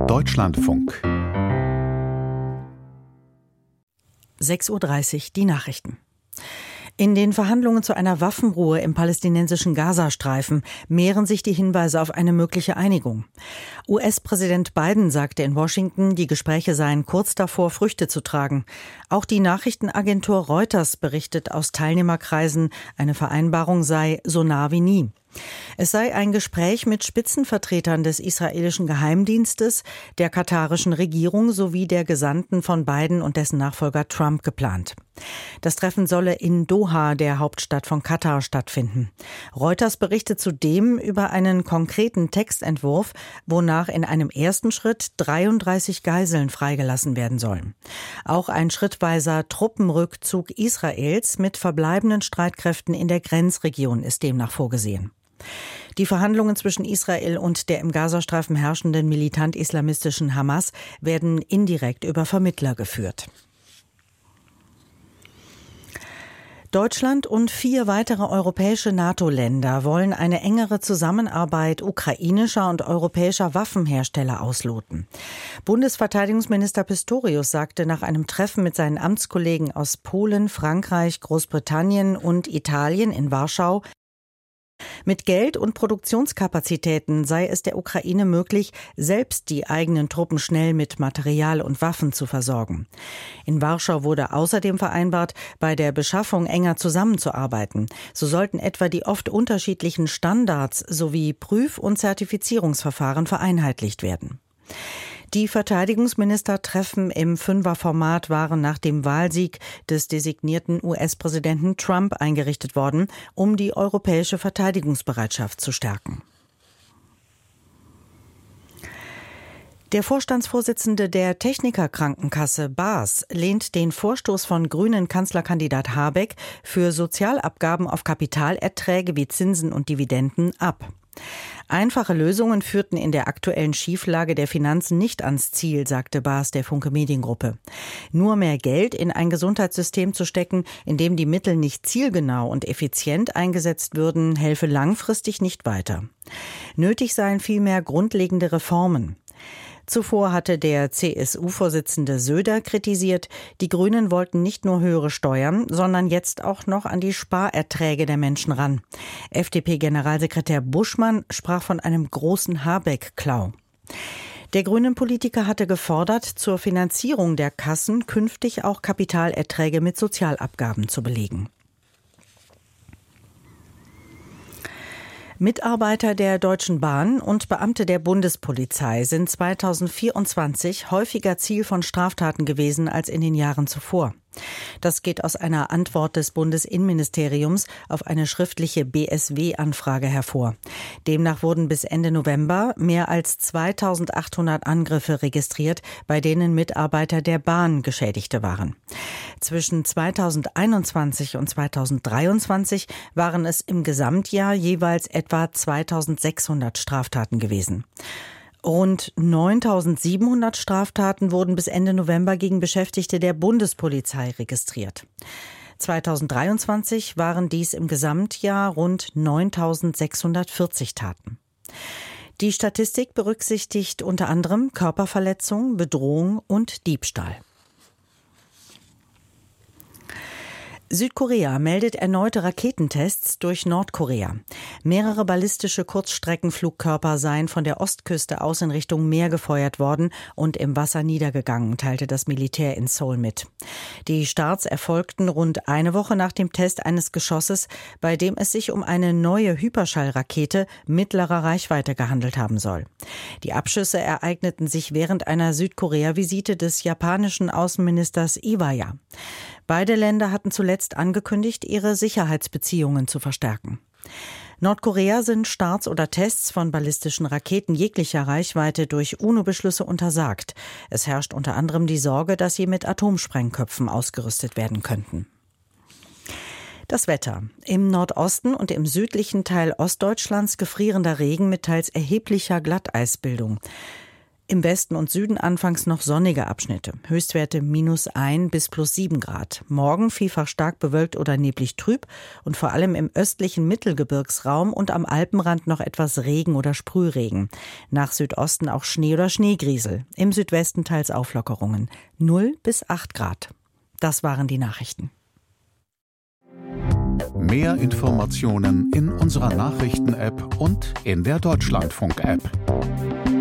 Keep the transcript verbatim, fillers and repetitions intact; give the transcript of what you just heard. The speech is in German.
Deutschlandfunk. sechs Uhr dreißig, die Nachrichten. In den Verhandlungen zu einer Waffenruhe im palästinensischen Gazastreifen mehren sich die Hinweise auf eine mögliche Einigung. U S-Präsident Biden sagte in Washington, die Gespräche seien kurz davor, Früchte zu tragen. Auch die Nachrichtenagentur Reuters berichtet aus Teilnehmerkreisen, eine Vereinbarung sei so nah wie nie. Es sei ein Gespräch mit Spitzenvertretern des israelischen Geheimdienstes, der katarischen Regierung sowie der Gesandten von Biden und dessen Nachfolger Trump geplant. Das Treffen solle in Doha, der Hauptstadt von Katar, stattfinden. Reuters berichtet zudem über einen konkreten Textentwurf, wonach in einem ersten Schritt dreiunddreißig Geiseln freigelassen werden sollen. Auch ein schrittweiser Truppenrückzug Israels mit verbleibenden Streitkräften in der Grenzregion ist demnach vorgesehen. Die Verhandlungen zwischen Israel und der im Gazastreifen herrschenden militant-islamistischen Hamas werden indirekt über Vermittler geführt. Deutschland und vier weitere europäische NATO-Länder wollen eine engere Zusammenarbeit ukrainischer und europäischer Waffenhersteller ausloten. Bundesverteidigungsminister Pistorius sagte nach einem Treffen mit seinen Amtskollegen aus Polen, Frankreich, Großbritannien und Italien in Warschau: Mit Geld und Produktionskapazitäten sei es der Ukraine möglich, selbst die eigenen Truppen schnell mit Material und Waffen zu versorgen. In Warschau wurde außerdem vereinbart, bei der Beschaffung enger zusammenzuarbeiten. So sollten etwa die oft unterschiedlichen Standards sowie Prüf- und Zertifizierungsverfahren vereinheitlicht werden. Die Verteidigungsministertreffen im Fünferformat waren nach dem Wahlsieg des designierten U S-Präsidenten Trump eingerichtet worden, um die europäische Verteidigungsbereitschaft zu stärken. Der Vorstandsvorsitzende der Technikerkrankenkasse B A S lehnt den Vorstoß von Grünen Kanzlerkandidat Habeck für Sozialabgaben auf Kapitalerträge wie Zinsen und Dividenden ab. Einfache Lösungen führten in der aktuellen Schieflage der Finanzen nicht ans Ziel, sagte B A S der Funke Mediengruppe. Nur mehr Geld in ein Gesundheitssystem zu stecken, in dem die Mittel nicht zielgenau und effizient eingesetzt würden, helfe langfristig nicht weiter. Nötig seien vielmehr grundlegende Reformen. Zuvor hatte der C S U-Vorsitzende Söder kritisiert, die Grünen wollten nicht nur höhere Steuern, sondern jetzt auch noch an die Sparerträge der Menschen ran. F D P-Generalsekretär Buschmann sprach von einem großen Habeck-Klau. Der Grünen-Politiker hatte gefordert, zur Finanzierung der Kassen künftig auch Kapitalerträge mit Sozialabgaben zu belegen. Mitarbeiter der Deutschen Bahn und Beamte der Bundespolizei sind zweitausendvierundzwanzig häufiger Ziel von Straftaten gewesen als in den Jahren zuvor. Das geht aus einer Antwort des Bundesinnenministeriums auf eine schriftliche B S W-Anfrage hervor. Demnach wurden bis Ende November mehr als zweitausendachthundert Angriffe registriert, bei denen Mitarbeiter der Bahn Geschädigte waren. Zwischen zweitausendeinundzwanzig und zweitausenddreiundzwanzig waren es im Gesamtjahr jeweils etwa zweitausendsechshundert Straftaten gewesen. Rund neuntausendsiebenhundert Straftaten wurden bis Ende November gegen Beschäftigte der Bundespolizei registriert. zweitausenddreiundzwanzig waren dies im Gesamtjahr rund neuntausendsechshundertvierzig Taten. Die Statistik berücksichtigt unter anderem Körperverletzung, Bedrohung und Diebstahl. Südkorea meldet erneute Raketentests durch Nordkorea. Mehrere ballistische Kurzstreckenflugkörper seien von der Ostküste aus in Richtung Meer gefeuert worden und im Wasser niedergegangen, teilte das Militär in Seoul mit. Die Starts erfolgten rund eine Woche nach dem Test eines Geschosses, bei dem es sich um eine neue Hyperschallrakete mittlerer Reichweite gehandelt haben soll. Die Abschüsse ereigneten sich während einer Südkorea-Visite des japanischen Außenministers Iwaya. Beide Länder hatten zuletzt angekündigt, ihre Sicherheitsbeziehungen zu verstärken. Nordkorea sind Starts oder Tests von ballistischen Raketen jeglicher Reichweite durch U N O-Beschlüsse untersagt. Es herrscht unter anderem die Sorge, dass sie mit Atomsprengköpfen ausgerüstet werden könnten. Das Wetter. Im Nordosten und im südlichen Teil Ostdeutschlands gefrierender Regen mit teils erheblicher Glatteisbildung. Im Westen und Süden anfangs noch sonnige Abschnitte. Höchstwerte minus ein bis plus sieben Grad. Morgen vielfach stark bewölkt oder neblig trüb und vor allem im östlichen Mittelgebirgsraum und am Alpenrand noch etwas Regen oder Sprühregen. Nach Südosten auch Schnee oder Schneegriesel. Im Südwesten teils Auflockerungen. null bis acht Grad. Das waren die Nachrichten. Mehr Informationen in unserer Nachrichten-App und in der Deutschlandfunk-App.